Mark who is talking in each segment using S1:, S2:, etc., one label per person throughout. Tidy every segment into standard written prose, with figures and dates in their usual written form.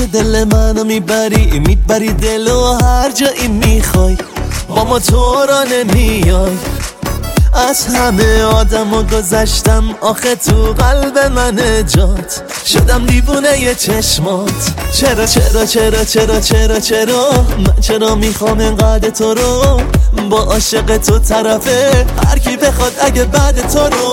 S1: دل منو میبری دلو هر جایی میخوای، با ما تو را نمیای. از همه آدمو گذشتم، آخه تو قلب من جات شدم دیوونه ی چشمات. چرا چرا چرا چرا چرا چرا من چرا میخوام انقدر تو رو، با عاشق تو طرفه هر کی بخواد اگه بعد تو رو.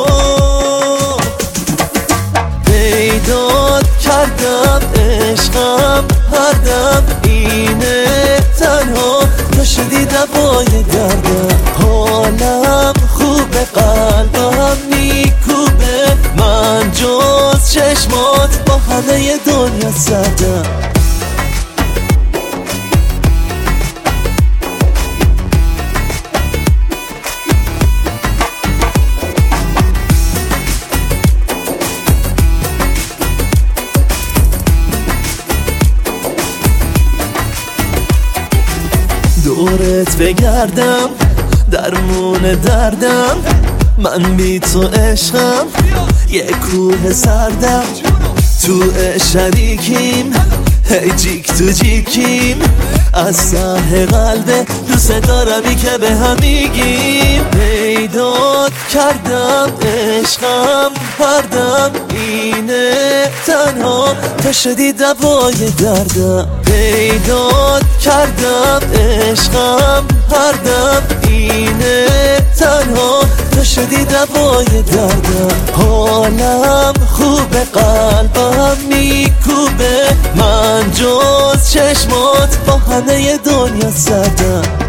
S1: پیدات کردم عشقم هر دم اینه، تنها تو شدی دوای دردم. حالم خوبه قلبم میکوبه، من جز چشمات با همه دنیا سردم. دورت بگردم درمون دردم، من بی تو عشقم یه کوه سردم. تو شریکیم هی جیک تو جیکیم، از ته قلبه دوست دارمی که به هم میگیم. پیدات کردم عشقم هر دم اینه، تنها تو شدی دوای دردم. پیدات کردم عشقم هر دم اینه، تنها تو شدی دوای دردم. حالم خوبه قلبم میکوبه، من جز چشمات با همه دنیا سردم.